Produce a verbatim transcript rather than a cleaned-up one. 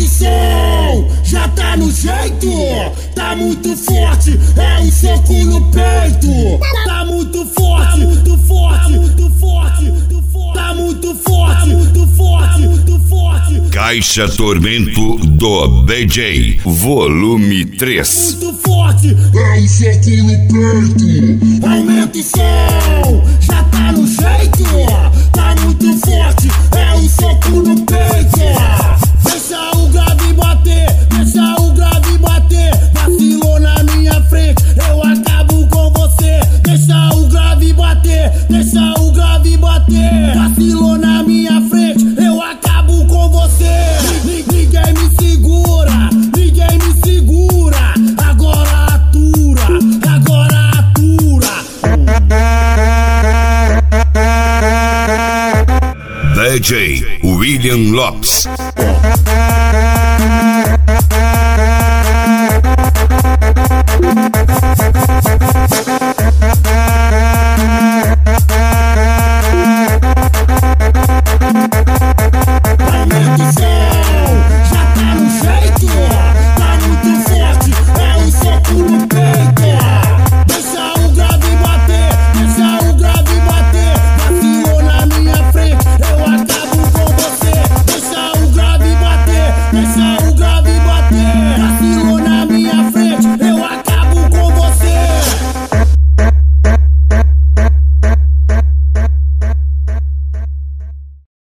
o som, já tá no jeito. Tá muito forte, é um soco no peito. Tá muito forte, muito forte, muito forte, muito forte. Tá muito forte, muito forte, muito forte. Caixa Tormento do D J, volume três. Muito forte, é um soco no peito. Aumenta o som, já tá no jeito. Tá muito forte, é um soco no peito. Deixa o grave bater, deixa o grave bater. Vacilou na minha frente, eu acabo com você. Deixa o grave bater, deixa o grave bater. Vacilou na minha frente, eu acabo com você. Ninguém me segura, ninguém me segura. Agora atura, agora atura. D J William Lopes.